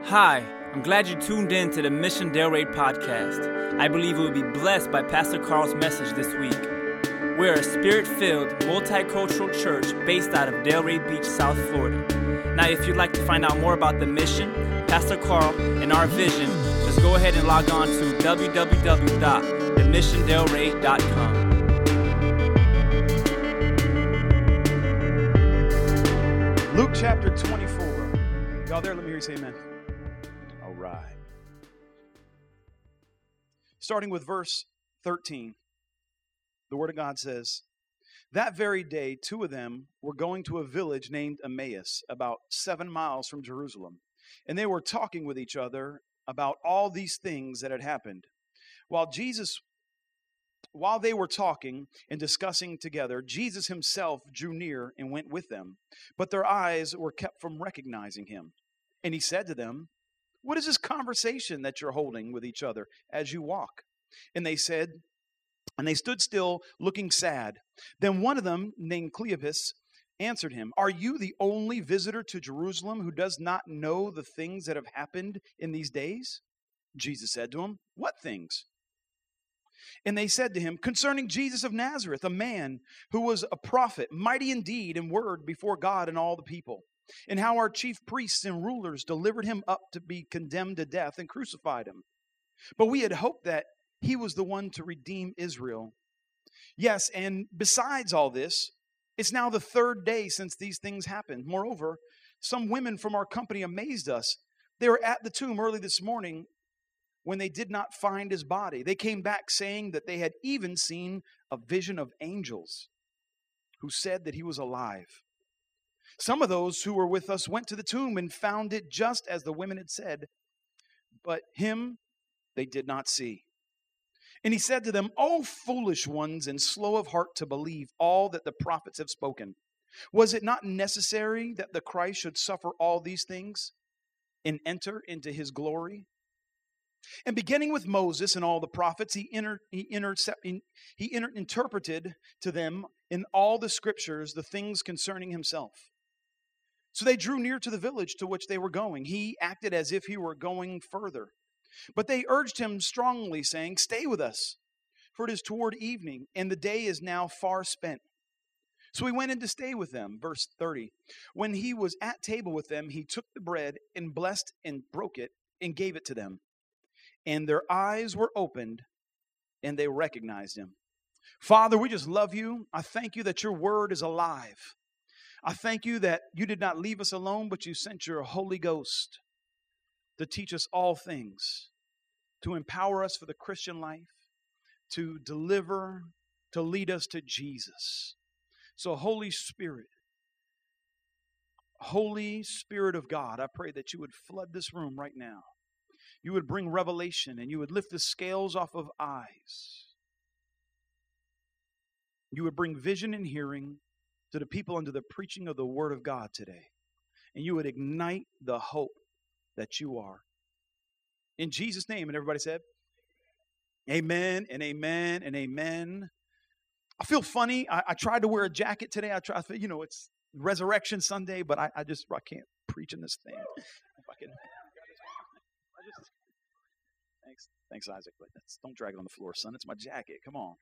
Hi, I'm glad you tuned in to the Mission Delray podcast. I believe you will be blessed by Pastor Carl's message this week. We're a spirit-filled, multicultural church based out of Delray Beach, South Florida. Now, if you'd like to find out more about the mission, Pastor Carl, and our vision, just go ahead and log on to www.themissiondelray.com. Luke chapter 24. Y'all there? Let me hear you say amen. All right. Starting with verse 13, the Word of God says, "That very day, two of them were going to a village named Emmaus, about 7 miles from Jerusalem. And they were talking with each other about all these things that had happened. While they were talking and discussing together, Jesus himself drew near and went with them. But their eyes were kept from recognizing him. And he said to them, 'What is this conversation that you're holding with each other as you walk?' And they stood still, looking sad. Then one of them, named Cleopas, answered him, 'Are you the only visitor to Jerusalem who does not know the things that have happened in these days?' Jesus said to him, 'What things?' And they said to him, 'Concerning Jesus of Nazareth, a man who was a prophet, mighty in deed and word before God and all the people, and how our chief priests and rulers delivered him up to be condemned to death and crucified him. But we had hoped that he was the one to redeem Israel. Yes, and besides all this, it's now the third day since these things happened. Moreover, some women from our company amazed us. They were at the tomb early this morning when they did not find his body. They came back saying that they had even seen a vision of angels who said that he was alive. Some of those who were with us went to the tomb and found it just as the women had said, but him they did not see.' And he said to them, 'O foolish ones and slow of heart to believe all that the prophets have spoken. Was it not necessary that the Christ should suffer all these things and enter into his glory?' And beginning with Moses and all the prophets, he interpreted to them in all the scriptures the things concerning himself. So they drew near to the village to which they were going. He acted as if he were going further. But they urged him strongly, saying, 'Stay with us, for it is toward evening, and the day is now far spent.' So he went in to stay with them." Verse 30. "When he was at table with them, he took the bread and blessed and broke it and gave it to them. And their eyes were opened, and they recognized him." Father, we just love you. I thank you that your word is alive. I thank you that you did not leave us alone, but you sent your Holy Ghost to teach us all things, to empower us for the Christian life, to deliver, to lead us to Jesus. So Holy Spirit of God, I pray that you would flood this room right now. You would bring revelation and you would lift the scales off of eyes. You would bring vision and hearing to the people under the preaching of the Word of God today. And you would ignite the hope that you are. In Jesus' name, and everybody said, amen and amen and amen. I feel funny. I tried to wear a jacket today. It's Resurrection Sunday, but I can't preach in this thing. If I can. Thanks, Isaac. But don't drag it on the floor, son. It's my jacket. Come on.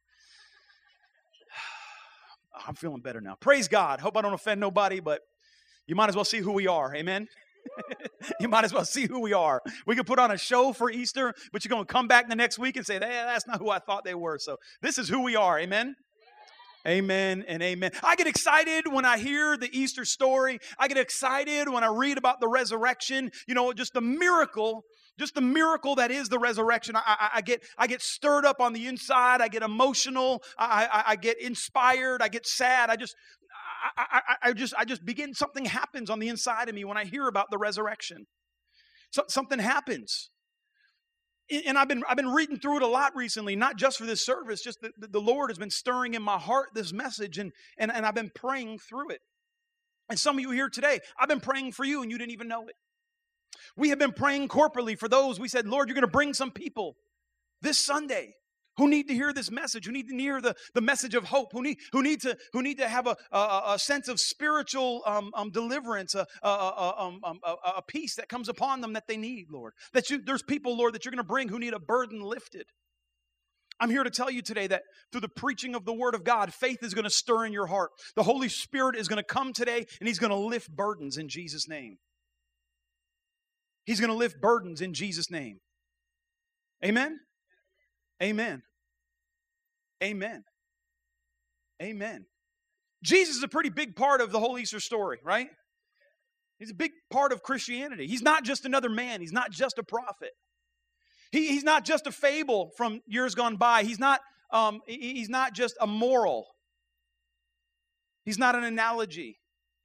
I'm feeling better now. Praise God. Hope I don't offend nobody, but you might as well see who we are. Amen. You might as well see who we are. We could put on a show for Easter, but you're going to come back the next week and say, that's not who I thought they were. So this is who we are. Amen. Amen and amen. I get excited when I hear the Easter story. I get excited when I read about the resurrection. Just the miracle that is the resurrection. I get stirred up on the inside. I get emotional. I get inspired. I get sad. I just begin. Something happens on the inside of me when I hear about the resurrection. Something happens. And I've been reading through it a lot recently, not just for this service, just the Lord has been stirring in my heart this message, and I've been praying through it. And some of you here today, I've been praying for you and you didn't even know it. We have been praying corporately for those. We said, Lord, you're going to bring some people this Sunday who need to hear this message, who need to hear the message of hope, who need to have a sense of spiritual deliverance, a peace that comes upon them that they need, Lord. There's people, Lord, that you're going to bring who need a burden lifted. I'm here to tell you today that through the preaching of the Word of God, faith is going to stir in your heart. The Holy Spirit is going to come today, and He's going to lift burdens in Jesus' name. He's going to lift burdens in Jesus' name. Amen? Amen. Amen. Amen. Jesus is a pretty big part of the whole Easter story, right? He's a big part of Christianity. He's not just another man. He's not just a prophet. He's not just a fable from years gone by. He's not just a moral. He's not an analogy.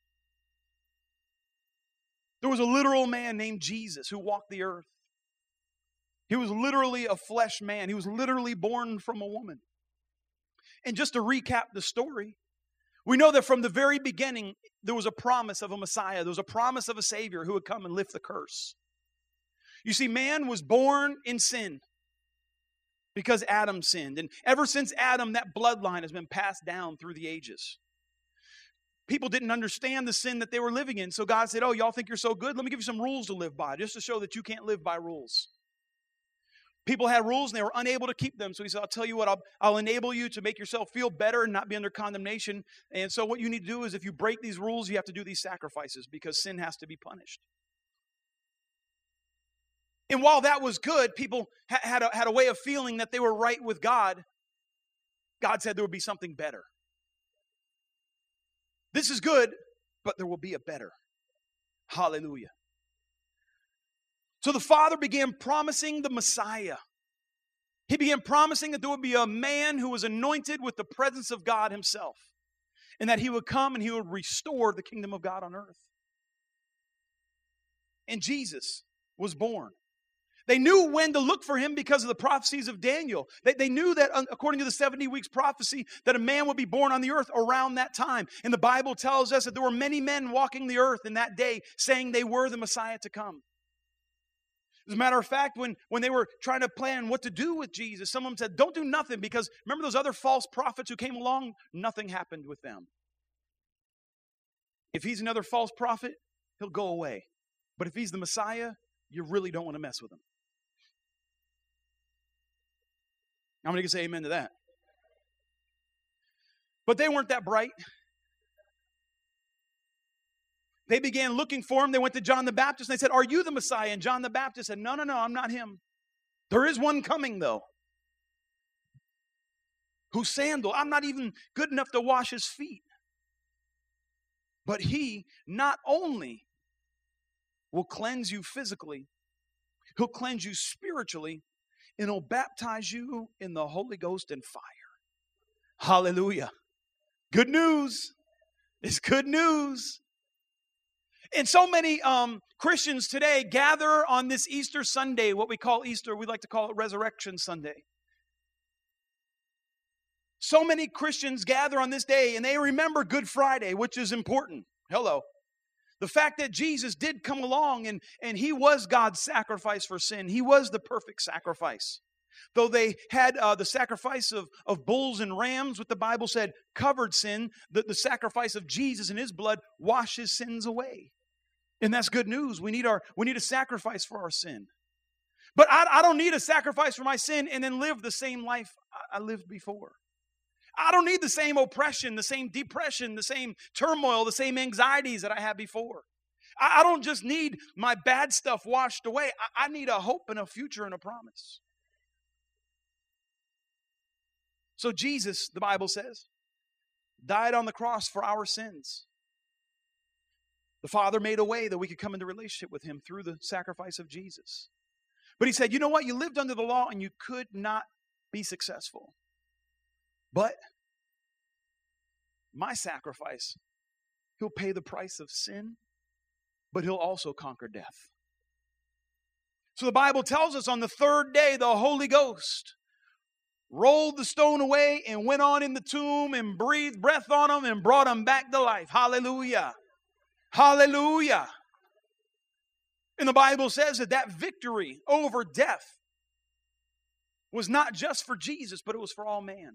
There was a literal man named Jesus who walked the earth. He was literally a flesh man. He was literally born from a woman. And just to recap the story, we know that from the very beginning, there was a promise of a Messiah. There was a promise of a Savior who would come and lift the curse. You see, man was born in sin because Adam sinned. And ever since Adam, that bloodline has been passed down through the ages. People didn't understand the sin that they were living in. So God said, oh, y'all think you're so good? Let me give you some rules to live by, just to show that you can't live by rules. People had rules and they were unable to keep them. So He said, I'll tell you what, I'll enable you to make yourself feel better and not be under condemnation. And so what you need to do is if you break these rules, you have to do these sacrifices because sin has to be punished. And while that was good, people had a way of feeling that they were right with God. God said there would be something better. This is good, but there will be a better. Hallelujah. So the Father began promising the Messiah. He began promising that there would be a man who was anointed with the presence of God Himself, and that He would come and He would restore the kingdom of God on earth. And Jesus was born. They knew when to look for Him because of the prophecies of Daniel. They knew that according to the 70 weeks prophecy that a man would be born on the earth around that time. And the Bible tells us that there were many men walking the earth in that day saying they were the Messiah to come. As a matter of fact, when they were trying to plan what to do with Jesus, some of them said, don't do nothing because remember those other false prophets who came along? Nothing happened with them. If he's another false prophet, he'll go away. But if he's the Messiah, you really don't want to mess with him. How many can say amen to that? But they weren't that bright. They began looking for him. They went to John the Baptist and they said, are you the Messiah? And John the Baptist said, no, I'm not him. There is one coming though, whose sandal, I'm not even good enough to wash his feet. But he not only will cleanse you physically, he'll cleanse you spiritually, and he'll baptize you in the Holy Ghost and fire. Hallelujah. Good news. It's good news. And so many Christians today gather on this Easter Sunday, what we call Easter, we like to call it Resurrection Sunday. So many Christians gather on this day and they remember Good Friday, which is important. Hello. The fact that Jesus did come along and He was God's sacrifice for sin. He was the perfect sacrifice. Though they had the sacrifice of bulls and rams, what the Bible said covered sin, the sacrifice of Jesus and His blood washes sins away. And that's good news. We need a sacrifice for our sin. But I don't need a sacrifice for my sin and then live the same life I lived before. I don't need the same oppression, the same depression, the same turmoil, the same anxieties that I had before. I don't just need my bad stuff washed away. I need a hope and a future and a promise. So Jesus, the Bible says, died on the cross for our sins. The Father made a way that we could come into relationship with Him through the sacrifice of Jesus. But He said, you know what? You lived under the law and you could not be successful. But my sacrifice, He'll pay the price of sin, but He'll also conquer death. So the Bible tells us on the third day, the Holy Ghost rolled the stone away and went on in the tomb and breathed breath on them and brought them back to life. Hallelujah. Hallelujah. And the Bible says that victory over death was not just for Jesus, but it was for all man.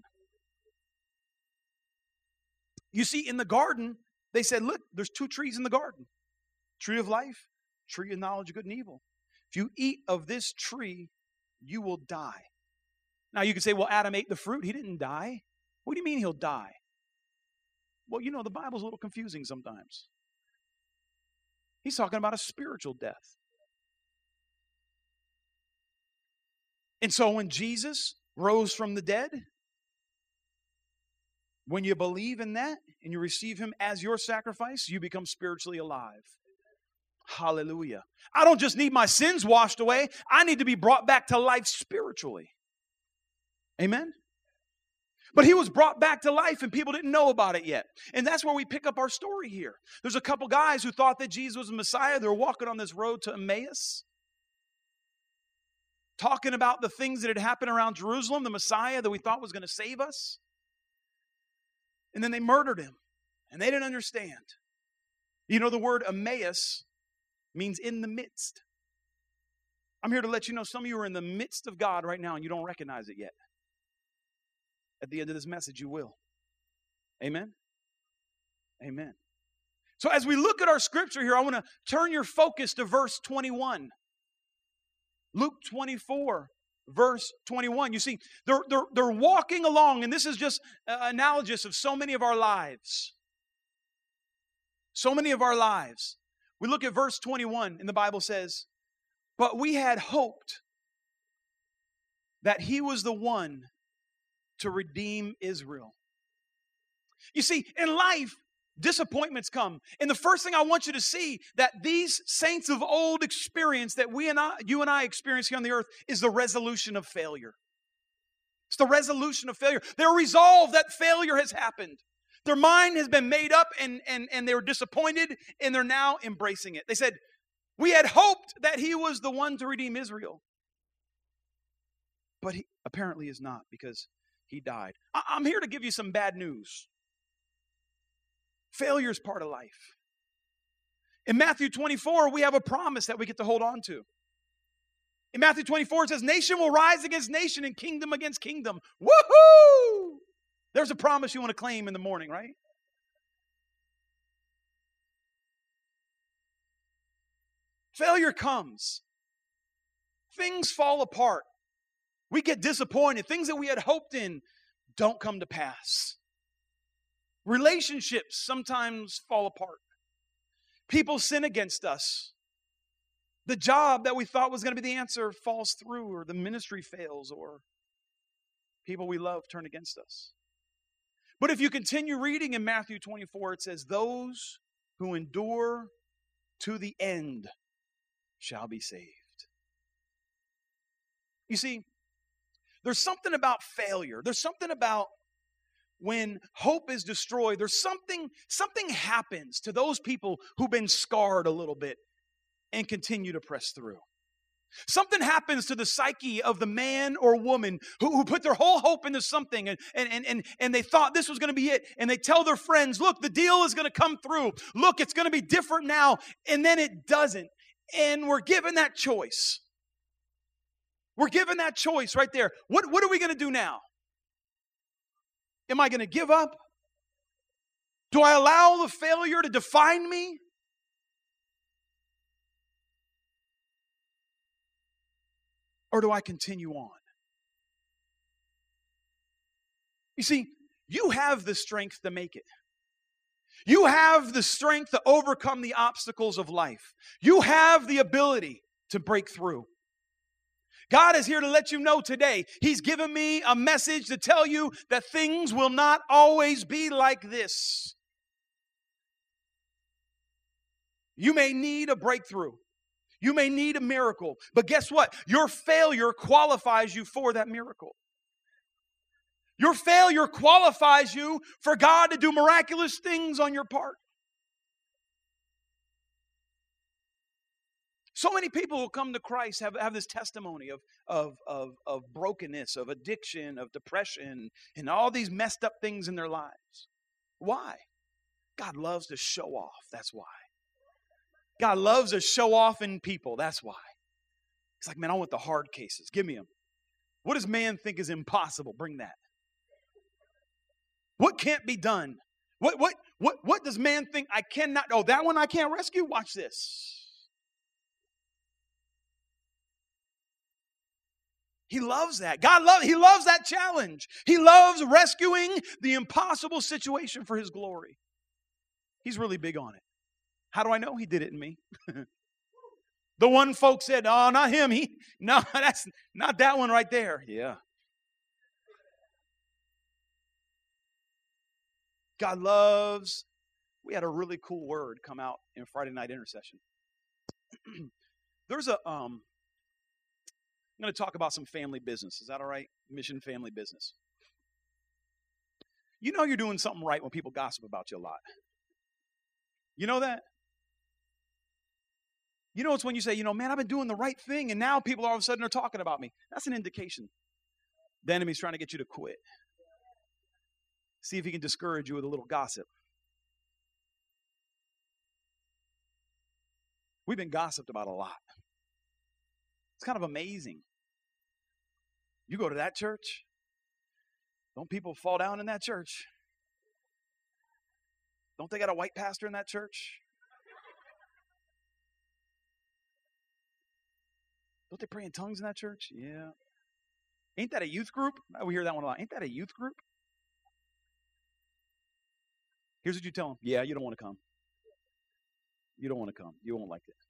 You see, in the garden, they said, look, there's 2 trees in the garden. Tree of life, tree of knowledge of good and evil. If you eat of this tree, you will die. Now you could say, well, Adam ate the fruit. He didn't die. What do you mean he'll die? Well, you know, the Bible's a little confusing sometimes. He's talking about a spiritual death. And so when Jesus rose from the dead, when you believe in that and you receive him as your sacrifice, you become spiritually alive. Hallelujah. I don't just need my sins washed away. I need to be brought back to life spiritually. Amen? But he was brought back to life and people didn't know about it yet. And that's where we pick up our story here. There's a couple guys who thought that Jesus was the Messiah. They were walking on this road to Emmaus, talking about the things that had happened around Jerusalem, the Messiah that we thought was going to save us. And then they murdered him. And they didn't understand. You know, the word Emmaus means in the midst. I'm here to let you know some of you are in the midst of God right now and you don't recognize it yet. At the end of this message, you will. Amen? Amen. So as we look at our scripture here, I want to turn your focus to verse 21. Luke 24, verse 21. You see, they're walking along, and this is just analogous of so many of our lives. So many of our lives. We look at verse 21, and the Bible says, but we had hoped that he was the one to redeem Israel. You see, in life, disappointments come. And the first thing I want you to see that these saints of old experience that you and I experience here on the earth is the resolution of failure. It's the resolution of failure. They're resolved that failure has happened. Their mind has been made up and they were disappointed and they're now embracing it. They said, we had hoped that he was the one to redeem Israel. But he apparently is not because he died. I'm here to give you some bad news. Failure is part of life. In Matthew 24, we have a promise that we get to hold on to. In Matthew 24, it says, nation will rise against nation and kingdom against kingdom. Woohoo! There's a promise you want to claim in the morning, right? Failure comes. Things fall apart. We get disappointed. Things that we had hoped in don't come to pass. Relationships sometimes fall apart. People sin against us. The job that we thought was going to be the answer falls through, or the ministry fails, or people we love turn against us. But if you continue reading in Matthew 24, it says, those who endure to the end shall be saved. You see, there's something about failure. There's something about when hope is destroyed. There's something happens to those people who've been scarred a little bit and continue to press through. Something happens to the psyche of the man or woman who put their whole hope into something and they thought this was going to be it. And they tell their friends, look, the deal is going to come through. Look, it's going to be different now. And then it doesn't. And we're given that choice. We're given that choice right there. What are we going to do now? Am I going to give up? Do I allow the failure to define me? Or do I continue on? You see, you have the strength to make it. You have the strength to overcome the obstacles of life. You have the ability to break through. God is here to let you know today. He's given me a message to tell you that things will not always be like this. You may need a breakthrough. You may need a miracle. But guess what? Your failure qualifies you for that miracle. Your failure qualifies you for God to do miraculous things on your part. So many people who come to Christ have this testimony of brokenness, of addiction, of depression, and all these messed up things in their lives. Why? God loves to show off. That's why. God loves to show off in people. That's why. It's like, man, I want the hard cases. Give me them. What does man think is impossible? Bring that. What can't be done? What does man think I cannot? Oh, that one I can't rescue? Watch this. He loves that. He loves that challenge. He loves rescuing the impossible situation for his glory. He's really big on it. How do I know? He did it in me. The one folks said, oh, not him. No, that's not that one right there. Yeah. God loves. We had a really cool word come out in Friday night intercession. There's I'm going to talk about some family business. Is that all right? Mission family business. You know you're doing something right when people gossip about you a lot. You know that? You know it's when you say, man, I've been doing the right thing, and now people all of a sudden are talking about me. That's an indication. The enemy's trying to get you to quit. See if he can discourage you with a little gossip. We've been gossiped about a lot. It's kind of amazing. You go to that church, don't people fall down in that church? Don't they got a white pastor in that church? Don't they pray in tongues in that church? Yeah. Ain't that a youth group? We hear that one a lot. Ain't that a youth group? Here's what you tell them. Yeah, you don't want to come. You don't want to come. You won't like it.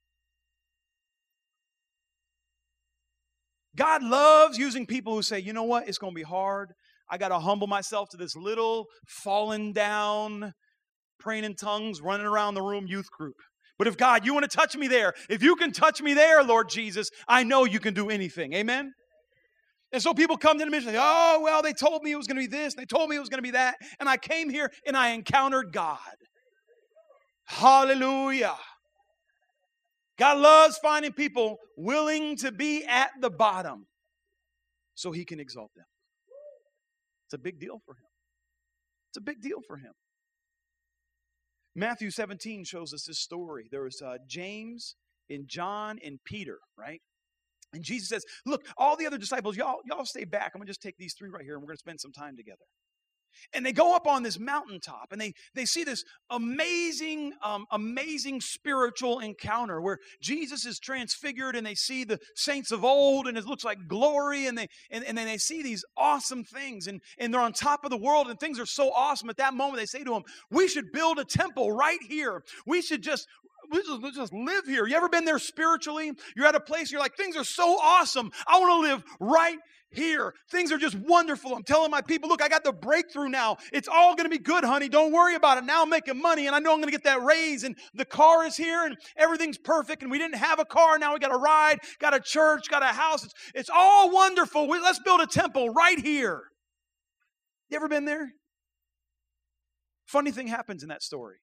God loves using people who say, you know what? It's going to be hard. I got to humble myself to this little fallen down, praying in tongues, running around the room youth group. But if God, you want to touch me there, if you can touch me there, Lord Jesus, I know you can do anything. Amen? And so people come to the mission and say, oh, well, they told me it was going to be this, and they told me it was going to be that, and I came here and I encountered God. Hallelujah. God loves finding people willing to be at the bottom so he can exalt them. It's a big deal for him. It's a big deal for him. Matthew 17 shows us this story. There was James and John and Peter, right? And Jesus says, look, all the other disciples, y'all stay back. I'm going to just take these three right here and we're going to spend some time together. And they go up on this mountaintop and they see this amazing spiritual encounter where Jesus is transfigured and they see the saints of old and it looks like glory and then they see these awesome things and they're on top of the world and things are so awesome. At that moment they say to him, we should build a temple right here. We should just live here. You ever been there spiritually? You're at a place you're like, things are so awesome. I want to live right here. Things are just wonderful. I'm telling my people, look, I got the breakthrough now. It's all going to be good, honey. Don't worry about it. Now I'm making money and I know I'm going to get that raise and the car is here and everything's perfect and we didn't have a car. Now we got a ride, got a church, got a house. It's all wonderful. Let's build a temple right here. You ever been there? Funny thing happens in that story.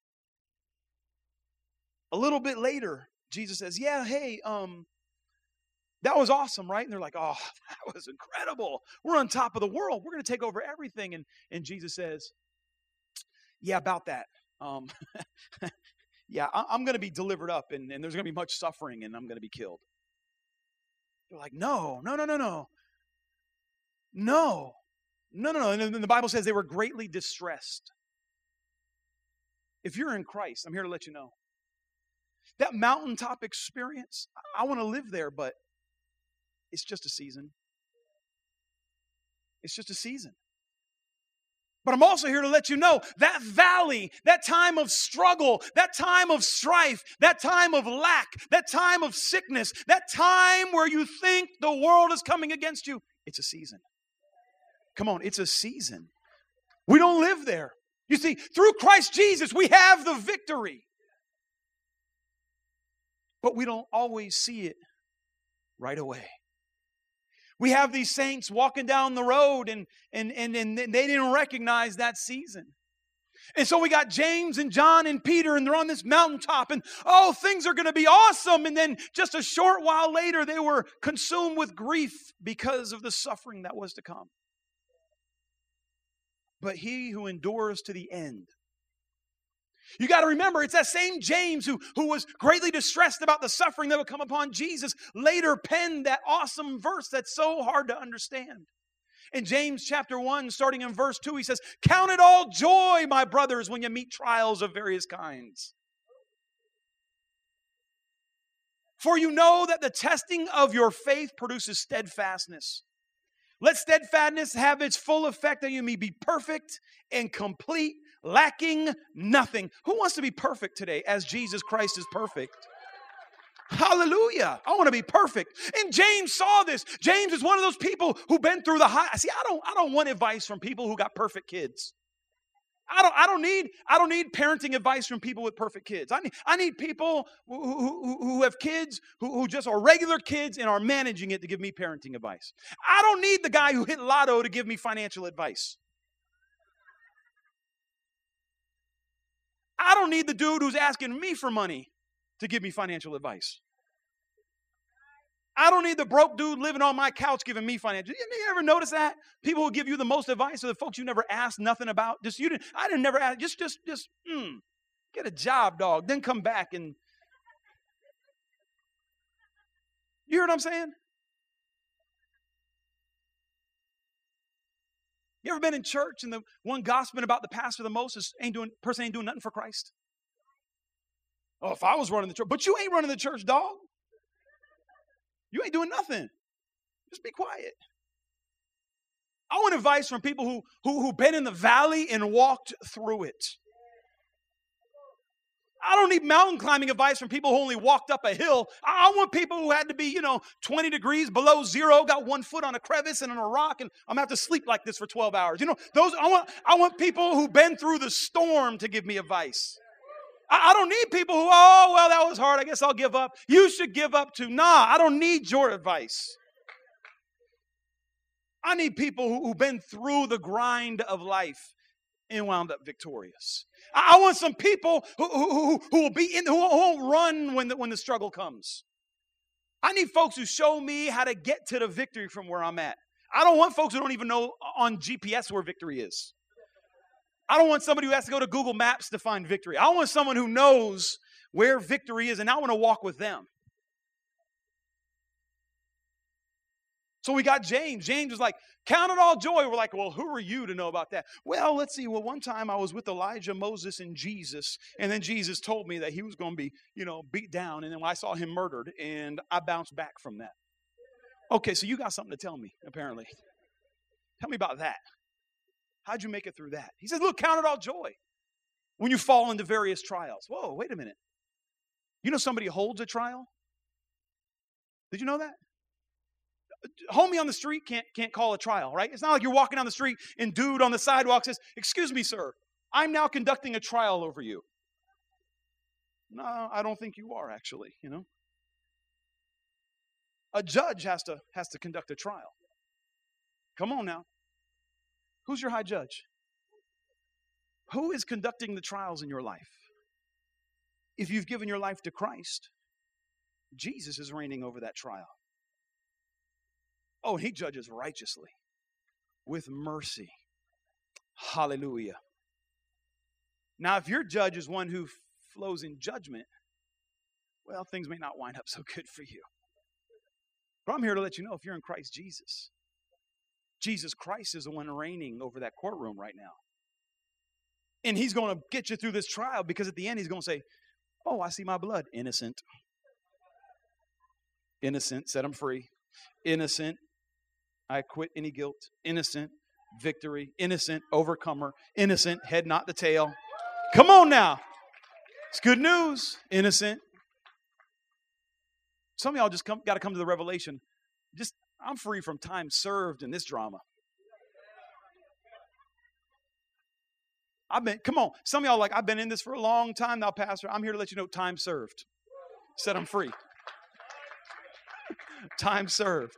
A little bit later, Jesus says, yeah, hey, that was awesome, right? And they're like, oh, that was incredible. We're on top of the world. We're going to take over everything. And Jesus says, yeah, about that. Yeah, I'm going to be delivered up and there's going to be much suffering and I'm going to be killed. They're like, no. And the Bible says they were greatly distressed. If you're in Christ, I'm here to let you know. That mountaintop experience, I want to live there, but it's just a season. It's just a season. But I'm also here to let you know that valley, that time of struggle, that time of strife, that time of lack, that time of sickness, that time where you think the world is coming against you, it's a season. Come on, it's a season. We don't live there. You see, through Christ Jesus, we have the victory. But we don't always see it right away. We have these saints walking down the road and they didn't recognize that season. And so we got James and John and Peter and they're on this mountaintop and oh, things are going to be awesome. And then just a short while later, they were consumed with grief because of the suffering that was to come. But he who endures to the end, You got to remember, it's that same James who was greatly distressed about the suffering that would come upon Jesus, later penned that awesome verse that's so hard to understand. In James chapter 1, starting in verse 2, he says, "Count it all joy, my brothers, when you meet trials of various kinds. For you know that the testing of your faith produces steadfastness. Let steadfastness have its full effect, that you may be perfect and complete, lacking nothing." Who wants to be perfect today as Jesus Christ is perfect? Hallelujah. I want to be perfect. And James saw this. James is one of those people who've been through the high. See, I don't want advice from people who got perfect kids. I don't need parenting advice from people with perfect kids. I need people who have kids who just are regular kids and are managing it to give me parenting advice. I don't need the guy who hit lotto to give me financial advice. I don't need the dude who's asking me for money to give me financial advice. I don't need the broke dude living on my couch giving me financial. You ever notice that? People who give you the most advice are the folks you never asked nothing about. I didn't never ask. Just get a job, dog. Then come back and. You hear what I'm saying? You ever been in church and the one gossiping about the pastor the most is person ain't doing nothing for Christ? Oh, if I was running the church, but you ain't running the church, dog. You ain't doing nothing. Just be quiet. I want advice from people who've been in the valley and walked through it. I don't need mountain climbing advice from people who only walked up a hill. I want people who had to be, 20 degrees below zero, got one foot on a crevice and on a rock, and I'm going to have to sleep like this for 12 hours. I want people who've been through the storm to give me advice. I don't need people who, that was hard, I guess I'll give up. You should give up too. Nah, I don't need your advice. I need people who've been through the grind of life and wound up victorious. I want some people who won't run when the struggle comes. I need folks who show me how to get to the victory from where I'm at. I don't want folks who don't even know on GPS where victory is. I don't want somebody who has to go to Google Maps to find victory. I want someone who knows where victory is, and I want to walk with them. So we got James. James was like, "Count it all joy." We're like, well, who are you to know about that? Well, let's see. Well, one time I was with Elijah, Moses, and Jesus, and then Jesus told me that he was going to be, beat down, and then I saw him murdered, and I bounced back from that. Okay, so you got something to tell me, apparently. Tell me about that. How'd you make it through that? He says, look, count it all joy when you fall into various trials. Whoa, wait a minute. You know somebody holds a trial? Did you know that? Homie on the street can't call a trial, right? It's not like you're walking down the street and dude on the sidewalk says, "Excuse me, sir, I'm now conducting a trial over you." No, I don't think you are, actually, A judge has to conduct a trial. Come on now. Who's your high judge? Who is conducting the trials in your life? If you've given your life to Christ, Jesus is reigning over that trial. Oh, he judges righteously with mercy. Hallelujah. Now, if your judge is one who flows in judgment, well, things may not wind up so good for you. But I'm here to let you know, if you're in Christ Jesus, Jesus Christ is the one reigning over that courtroom right now. And he's going to get you through this trial, because at the end he's going to say, "Oh, I see my blood. Innocent. Innocent. Set him free. Innocent. I acquit any guilt. Innocent. Victory. Innocent. Overcomer. Innocent. Head, not the tail." Come on now. It's good news. Innocent. Some of y'all just got to come to the revelation. I'm free from time served in this drama. Come on. Some of y'all I've been in this for a long time now, Pastor. I'm here to let you know, time served. Set them free. Time served.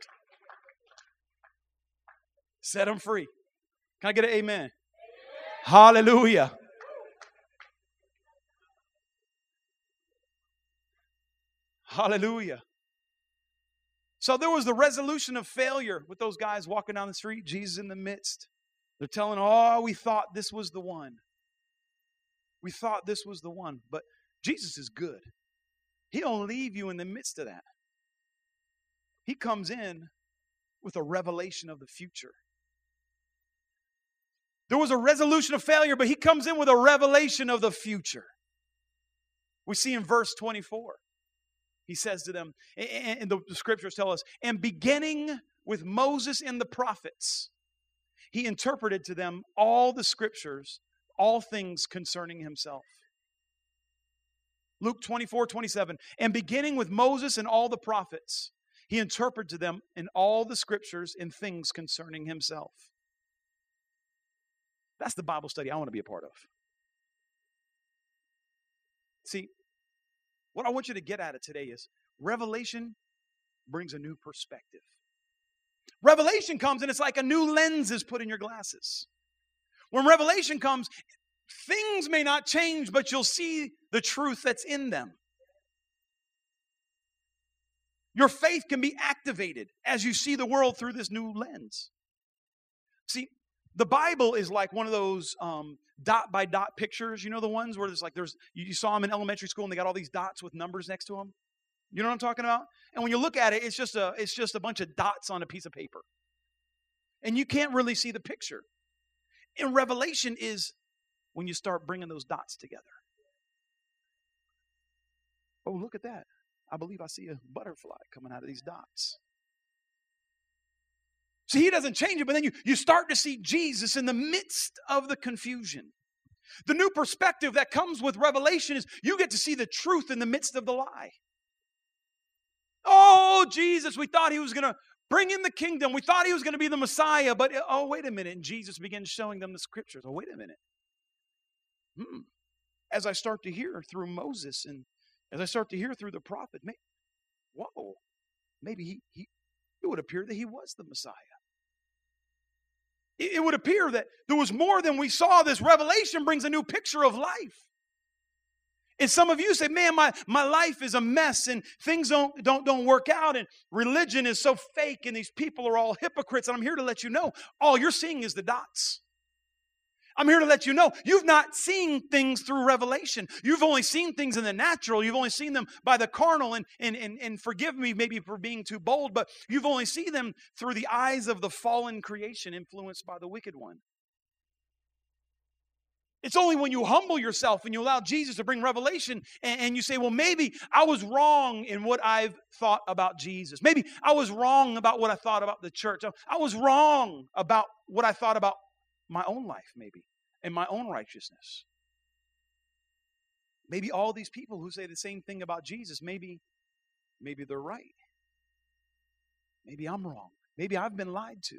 Set them free. Can I get an amen? Amen. Hallelujah. Hallelujah. So there was the resolution of failure with those guys walking down the street, Jesus in the midst. They're telling, "Oh, we thought this was the one. We thought this was the one, but Jesus is good. He don't leave you in the midst of that. He comes in with a revelation of the future. There was a resolution of failure, but he comes in with a revelation of the future. We see in verse 24, he says to them, and the scriptures tell us, and beginning with Moses and the prophets, he interpreted to them all the scriptures, all things concerning himself. Luke 24:27, and beginning with Moses and all the prophets, he interpreted to them in all the scriptures and things concerning himself. That's the Bible study I want to be a part of. See, what I want you to get at it today is revelation brings a new perspective. Revelation comes and it's like a new lens is put in your glasses. When revelation comes, things may not change, but you'll see the truth that's in them. Your faith can be activated as you see the world through this new lens. See, the Bible is like one of those dot by dot pictures. You know the ones where you saw them in elementary school and they got all these dots with numbers next to them? You know what I'm talking about? And when you look at it, it's just a bunch of dots on a piece of paper. And you can't really see the picture. And revelation is when you start bringing those dots together. Oh, look at that. I believe I see a butterfly coming out of these dots. See, he doesn't change it, but then you start to see Jesus in the midst of the confusion. The new perspective that comes with revelation is you get to see the truth in the midst of the lie. Oh, Jesus, we thought he was going to bring in the kingdom. We thought he was going to be the Messiah, but oh, wait a minute. And Jesus begins showing them the scriptures. Oh, wait a minute. As I start to hear through Moses and as I start to hear through the prophet, maybe it would appear that he was the Messiah. It would appear that there was more than we saw. This revelation brings a new picture of life. And some of you say, man, my life is a mess and things don't work out and religion is so fake and these people are all hypocrites. And I'm here to let you know, all you're seeing is the dots. I'm here to let you know, you've not seen things through revelation. You've only seen things in the natural. You've only seen them by the carnal. And forgive me maybe for being too bold, but you've only seen them through the eyes of the fallen creation influenced by the wicked one. It's only when you humble yourself and you allow Jesus to bring revelation and you say, well, maybe I was wrong in what I've thought about Jesus. Maybe I was wrong about what I thought about the church. I was wrong about what I thought about my own life, maybe, and my own righteousness. Maybe all these people who say the same thing about Jesus, maybe they're right. Maybe I'm wrong. Maybe I've been lied to.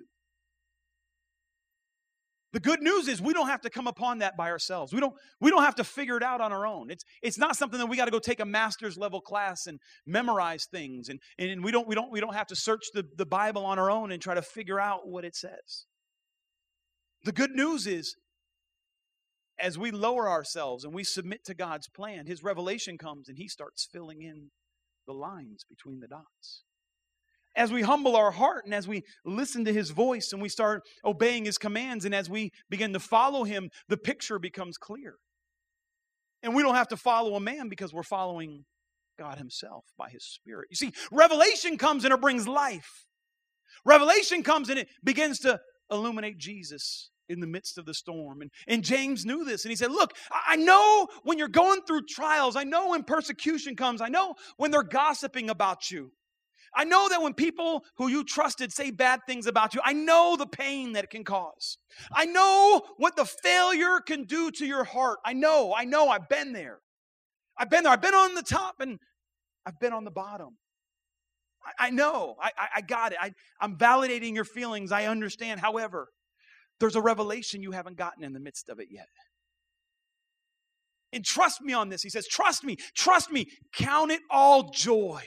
The good news is we don't have to come upon that by ourselves. We don't have to figure it out on our own. It's not something that we got to go take a master's level class and memorize things. And we don't have to search the Bible on our own and try to figure out what it says. The good news is, as we lower ourselves and we submit to God's plan, his revelation comes and he starts filling in the lines between the dots. As we humble our heart and as we listen to his voice and we start obeying his commands and as we begin to follow him, the picture becomes clear. And we don't have to follow a man because we're following God himself by his Spirit. You see, revelation comes and it brings life. Revelation comes and it begins to illuminate Jesus in the midst of the storm. And James knew this. And he said, look, I know when you're going through trials. I know when persecution comes. I know when they're gossiping about you. I know that when people who you trusted say bad things about you, I know the pain that it can cause. I know what the failure can do to your heart. I know. I've been there. I've been on the top and I've been on the bottom. I know. I got it. I'm validating your feelings. I understand. However, there's a revelation you haven't gotten in the midst of it yet. And trust me on this. He says, trust me. Count it all joy.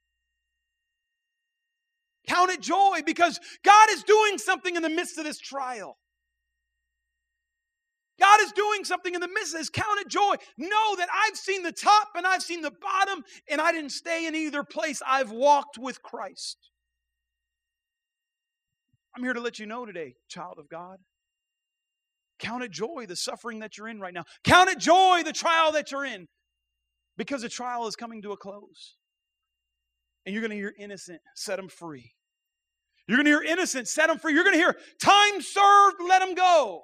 Count it joy because God is doing something in the midst of this trial. God is doing something in the midst of this. Count it joy. Know that I've seen the top and I've seen the bottom and I didn't stay in either place. I've walked with Christ. I'm here to let you know today, child of God. Count it joy, the suffering that you're in right now. Count it joy, the trial that you're in. Because the trial is coming to a close. And you're going to hear innocent, set them free. You're going to hear innocent, set them free. You're going to hear time served, let them go.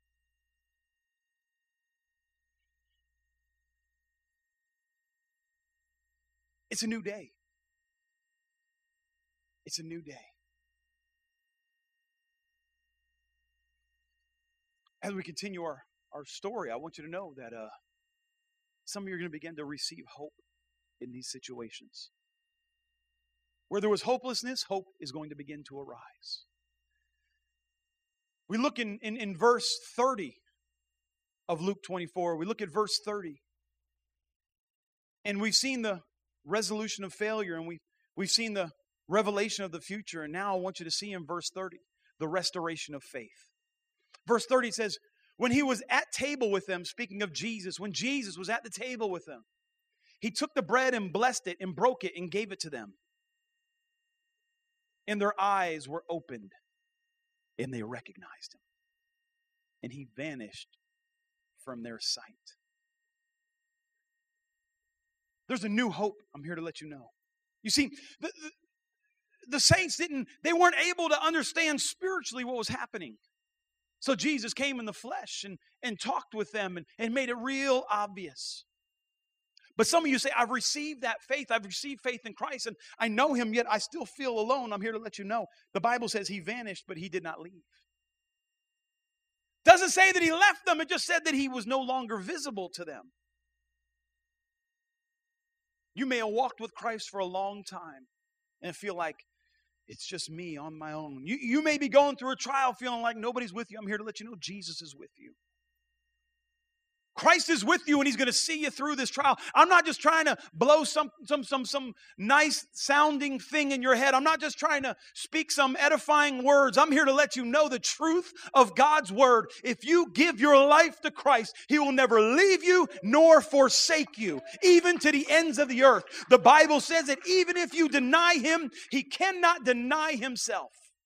It's a new day. It's a new day. As we continue our story, I want you to know that some of you are going to begin to receive hope in these situations. Where there was hopelessness, hope is going to begin to arise. We look in verse 30 of Luke 24. We look at verse 30. And we've seen the resolution of failure, and we've seen the revelation of the future. And now I want you to see in verse 30, the restoration of faith. Verse 30 says, when he was at table with them, speaking of Jesus, when Jesus was at the table with them, he took the bread and blessed it and broke it and gave it to them. And their eyes were opened and they recognized him. And he vanished from their sight. There's a new hope, I'm here to let you know. You see, the saints they weren't able to understand spiritually what was happening. So Jesus came in the flesh and talked with them and made it real obvious. But some of you say, I've received that faith. I've received faith in Christ and I know him, yet I still feel alone. I'm here to let you know. The Bible says he vanished, but he did not leave. Doesn't say that he left them. It just said that he was no longer visible to them. You may have walked with Christ for a long time and feel like it's just me on my own. You may be going through a trial feeling like nobody's with you. I'm here to let you know Jesus is with you. Christ is with you and he's going to see you through this trial. I'm not just trying to blow some nice sounding thing in your head. I'm not just trying to speak some edifying words. I'm here to let you know the truth of God's word. If you give your life to Christ, he will never leave you nor forsake you, even to the ends of the earth. The Bible says that even if you deny him, he cannot deny himself.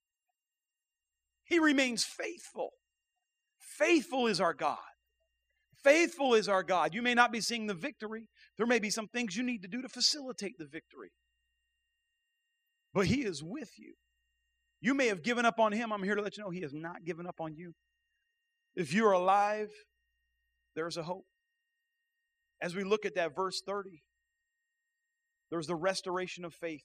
He remains faithful. Faithful is our God. Faithful is our God. You may not be seeing the victory. There may be some things you need to do to facilitate the victory. But he is with you. You may have given up on him. I'm here to let you know he has not given up on you. If you're alive, there's a hope. As we look at that verse 30, there's the restoration of faith.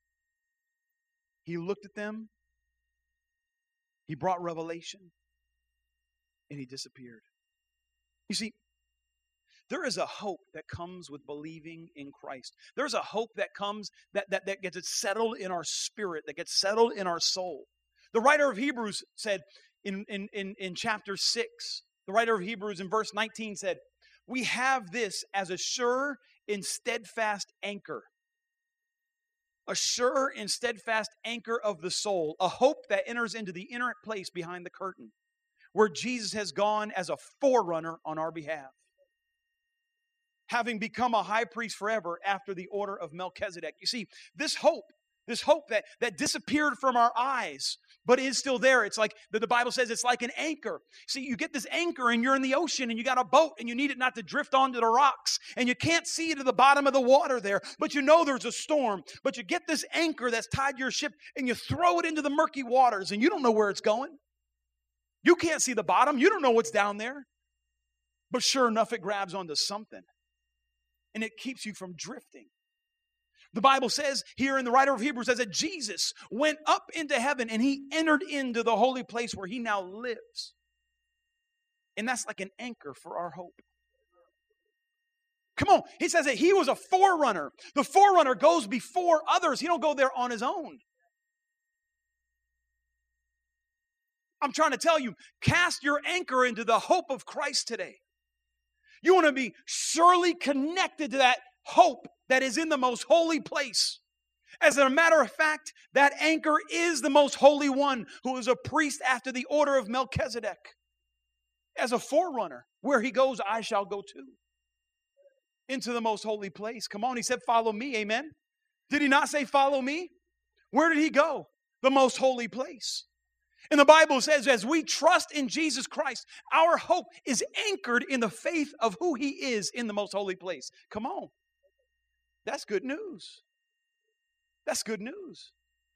He looked at them. He brought revelation. And he disappeared. You see, there is a hope that comes with believing in Christ. There's a hope that comes that gets settled in our spirit, that gets settled in our soul. The writer of Hebrews said in chapter 6, the writer of Hebrews in verse 19 said, we have this as a sure and steadfast anchor. A sure and steadfast anchor of the soul. A hope that enters into the inner place behind the curtain, where Jesus has gone as a forerunner on our behalf, having become a high priest forever after the order of Melchizedek. You see, this hope that disappeared from our eyes, but is still there. It's like the Bible says it's like an anchor. See, you get this anchor and you're in the ocean and you got a boat and you need it not to drift onto the rocks and you can't see to the bottom of the water there, but you know there's a storm. But you get this anchor that's tied to your ship and you throw it into the murky waters and you don't know where it's going. You can't see the bottom. You don't know what's down there. But sure enough, it grabs onto something. And it keeps you from drifting. The Bible says here in the writer of Hebrews says that Jesus went up into heaven and he entered into the holy place where he now lives. And that's like an anchor for our hope. Come on. He says that he was a forerunner. The forerunner goes before others. He don't go there on his own. I'm trying to tell you, cast your anchor into the hope of Christ today. You want to be surely connected to that hope that is in the most holy place. As a matter of fact, that anchor is the most holy one who is a priest after the order of Melchizedek. As a forerunner, where he goes, I shall go too. Into the most holy place. Come on, he said, follow me, amen? Did he not say follow me? Where did he go? The most holy place. And the Bible says, as we trust in Jesus Christ, our hope is anchored in the faith of who He is in the most holy place. Come on. That's good news. That's good news.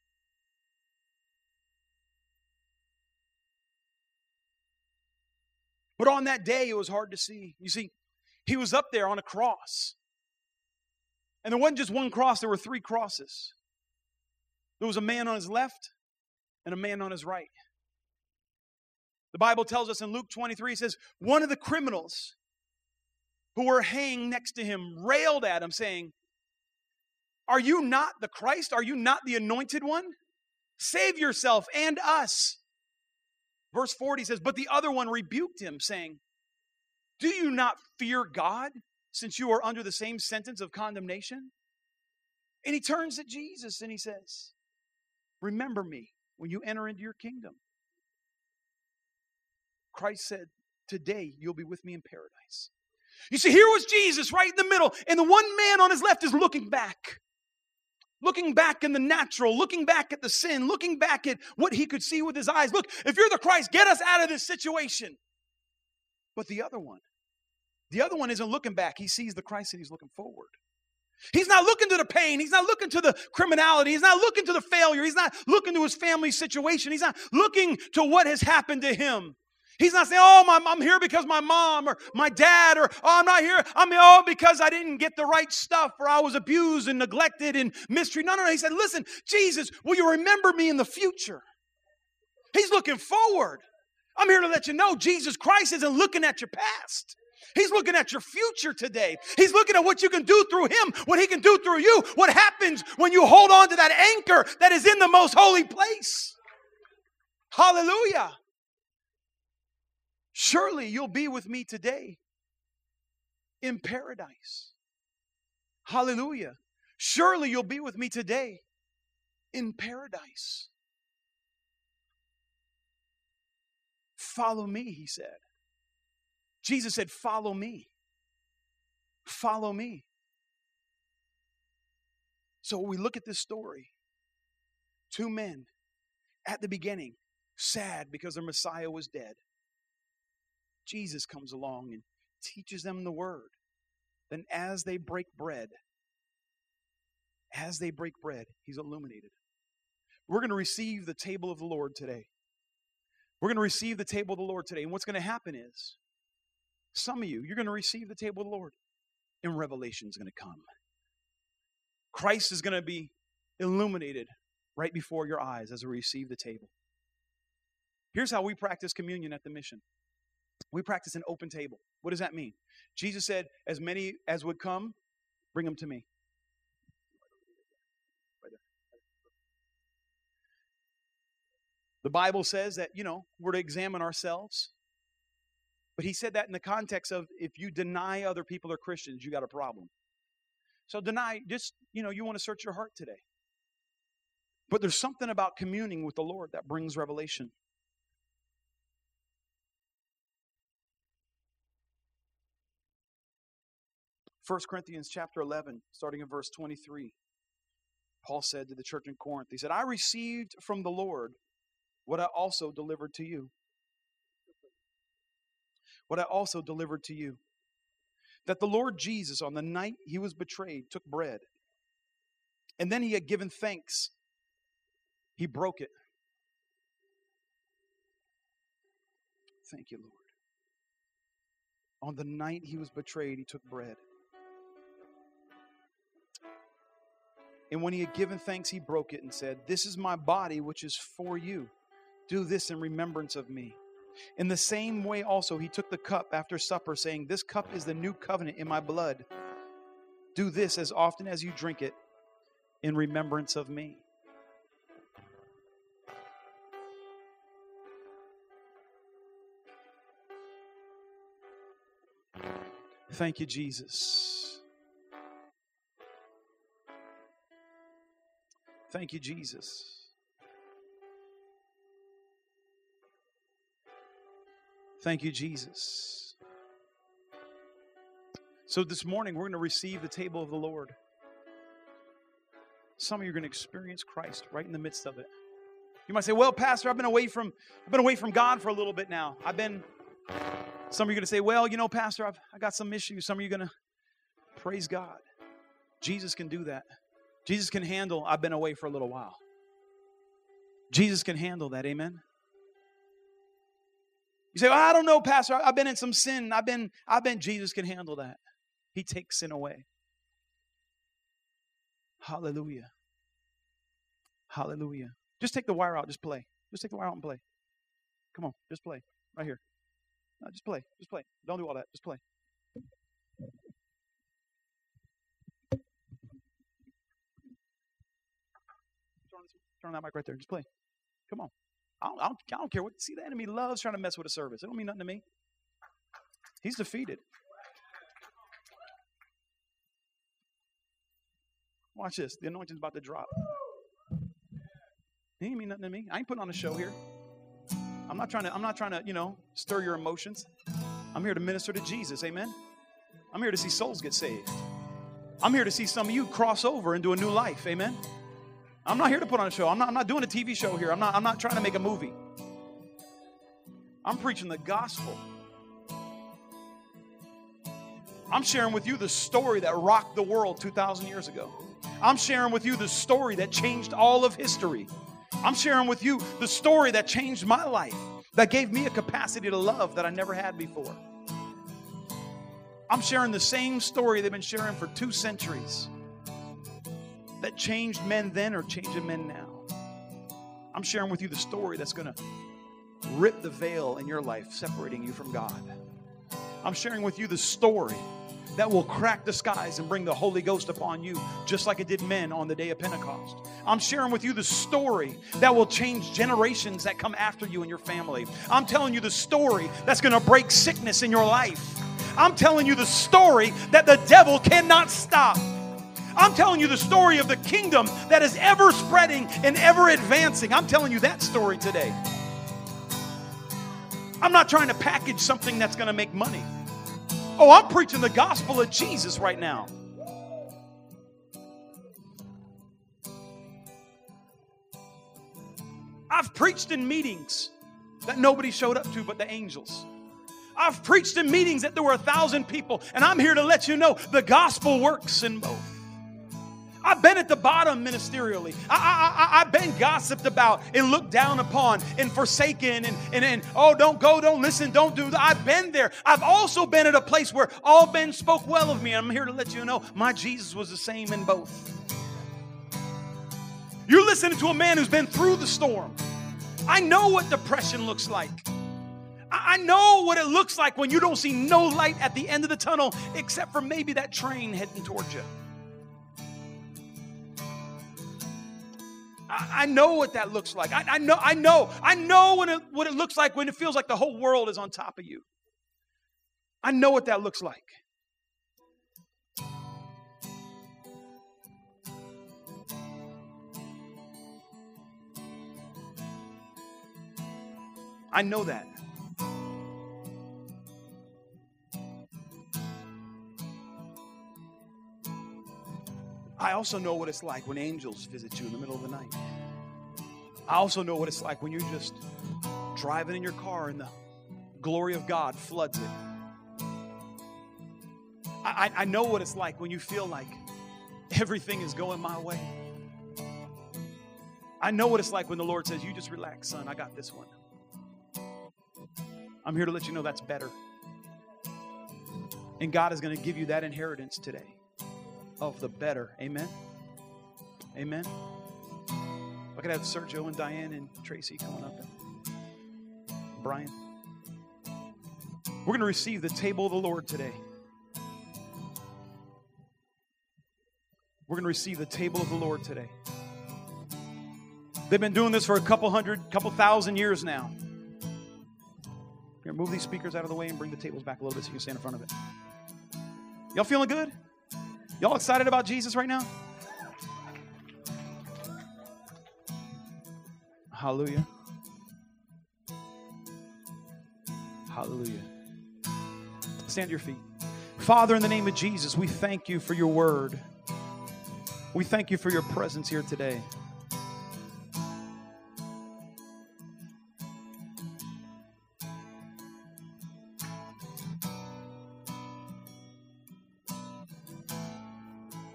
But on that day, it was hard to see. You see, He was up there on a cross. And there wasn't just one cross, there were 3 crosses. There was a man on His left and a man on His right. The Bible tells us in Luke 23, it says, one of the criminals who were hanging next to Him railed at Him, saying, "Are you not the Christ? Are you not the anointed one? Save yourself and us." Verse 40 says, but the other one rebuked Him, saying, "Do you not fear God, since you are under the same sentence of condemnation?" And He turns to Jesus and He says, "Remember me when you enter into your kingdom." Christ said, "Today you'll be with me in paradise." You see, here was Jesus right in the middle, and the one man on His left is looking back. Looking back in the natural, looking back at the sin, looking back at what he could see with his eyes. Look, if you're the Christ, get us out of this situation. But the other one isn't looking back. He sees the Christ and he's looking forward. He's not looking to the pain. He's not looking to the criminality. He's not looking to the failure. He's not looking to his family situation. He's not looking to what has happened to him. He's not saying, "Oh, I'm here because my mom or my dad," or, "Oh, I'm not here. I'm here because I didn't get the right stuff, or I was abused and neglected and mistreated." No. He said, "Listen, Jesus, will you remember me in the future?" He's looking forward. I'm here to let you know Jesus Christ isn't looking at your past. He's looking at your future today. He's looking at what you can do through Him, what He can do through you, what happens when you hold on to that anchor that is in the most holy place. Hallelujah. Surely you'll be with me today in paradise. Hallelujah. Surely you'll be with me today in paradise. Follow me, He said. Jesus said, "Follow me. Follow me." So we look at this story. 2 men at the beginning, sad because their Messiah was dead. Jesus comes along and teaches them the word. Then as they break bread, He's illuminated. We're going to receive the table of the Lord today. We're going to receive the table of the Lord today. And what's going to happen is, some of you're going to receive the table of the Lord, and revelation is going to come. Christ is going to be illuminated right before your eyes as we receive the table. Here's how we practice communion at the mission. We practice an open table. What does that mean? Jesus said, "As many as would come, bring them to me." The Bible says that, we're to examine ourselves. But He said that in the context of, if you deny other people are Christians, you got a problem. So you want to search your heart today. But there's something about communing with the Lord that brings revelation. 1 Corinthians chapter 11, starting in verse 23. Paul said to the church in Corinth, he said, "I received from the Lord what I also delivered to you. What I also delivered to you. That the Lord Jesus, on the night He was betrayed, took bread. And then He had given thanks. He broke it." Thank you, Lord. On the night He was betrayed, He took bread. And when He had given thanks, He broke it and said, "This is my body, which is for you. Do this in remembrance of me." In the same way also He took the cup after supper, saying, "This cup is the new covenant in my blood. Do this as often as you drink it in remembrance of me." Thank you, Jesus. Thank you, Jesus. Thank you, Jesus. So this morning, we're going to receive the table of the Lord. Some of you are going to experience Christ right in the midst of it. You might say, well, Pastor, I've been away from God for a little bit now. Some of you are going to say, well, Pastor, I got some issues. Some of you are going to praise God. Jesus can do that. Jesus can handle, I've been away for a little while. Jesus can handle that, amen? You say, well, I don't know, Pastor, I've been in some sin. Jesus can handle that. He takes sin away. Hallelujah. Hallelujah. Just take the wire out, just play. Just take the wire out and play. Come on, just play. Right here. No, just play. Just play. Don't do all that. Just play. Turn that mic right there. Just play. Come on. I don't care what. See, the enemy loves trying to mess with a service. It don't mean nothing to me. He's defeated. Watch this. The anointing's about to drop. He ain't mean nothing to me. I ain't putting on a show here. I'm not trying to, stir your emotions. I'm here to minister to Jesus. Amen. I'm here to see souls get saved. I'm here to see some of you cross over into a new life. Amen. I'm not here to put on a show. I'm not doing a TV show here. I'm not trying to make a movie. I'm preaching the gospel. I'm sharing with you the story that rocked the world 2,000 years ago. I'm sharing with you the story that changed all of history. I'm sharing with you the story that changed my life, that gave me a capacity to love that I never had before. I'm sharing the same story they've been sharing for 2 centuries that changed men then or changing men now. I'm sharing with you the story that's going to rip the veil in your life, separating you from God. I'm sharing with you the story that will crack the skies and bring the Holy Ghost upon you, just like it did men on the day of Pentecost. I'm sharing with you the story that will change generations that come after you and your family. I'm telling you the story that's going to break sickness in your life. I'm telling you the story that the devil cannot stop. I'm telling you the story of the kingdom that is ever spreading and ever advancing. I'm telling you that story today. I'm not trying to package something that's going to make money. Oh, I'm preaching the gospel of Jesus right now. I've preached in meetings that nobody showed up to but the angels. I've preached in meetings that there were 1,000 people, and I'm here to let you know the gospel works in both. I've been at the bottom ministerially. I've been gossiped about and looked down upon and forsaken and oh, don't go, don't listen, don't do that. I've been there. I've also been at a place where all men spoke well of me. I'm here to let you know my Jesus was the same in both. You're listening to a man who's been through the storm. I know what depression looks like. I know what it looks like when you don't see no light at the end of the tunnel except for maybe that train heading towards you. I know what that looks like. I know what it looks like when it feels like the whole world is on top of you. I know what that looks like. I know that. I also know what it's like when angels visit you in the middle of the night. I also know what it's like when you're just driving in your car and the glory of God floods it. I know what it's like when you feel like everything is going my way. I know what it's like when the Lord says, you just relax, son, I got this one. I'm here to let you know that's better. And God is going to give you that inheritance today of the better. Amen? Amen? I could have Sergio and Diane and Tracy coming up. And Brian. We're going to receive the table of the Lord today. We're going to receive the table of the Lord today. They've been doing this for a couple thousand years now. Here, move these speakers out of the way and bring the tables back a little bit so you can stand in front of it. Y'all feeling good? Y'all excited about Jesus right now? Hallelujah. Hallelujah. Stand to your feet. Father, in the name of Jesus, we thank you for your word. We thank you for your presence here today.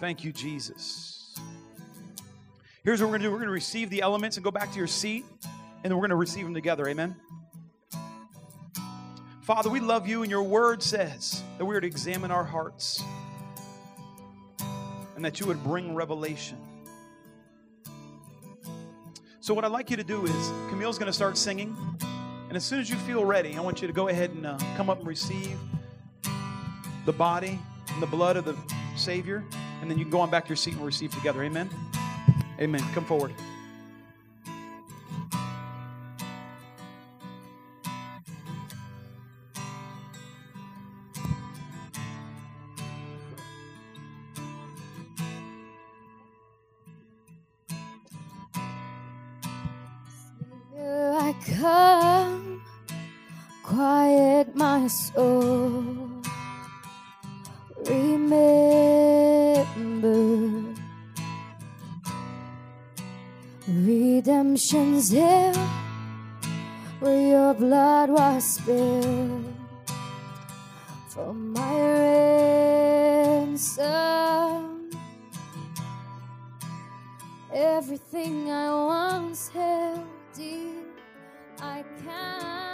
Thank you, Jesus. Here's what we're going to do. We're going to receive the elements and go back to your seat, and then we're going to receive them together. Amen. Father, we love you, and your word says that we are to examine our hearts and that you would bring revelation. So what I'd like you to do is, Camille's going to start singing, and as soon as you feel ready, I want you to go ahead and come up and receive the body and the blood of the Savior, and then you can go on back to your seat and we'll receive together. Amen? Amen. Come forward. Here I come, quiet my soul. Remember, redemption's here, where your blood was spilled for my ransom. Everything I once held dear, I can't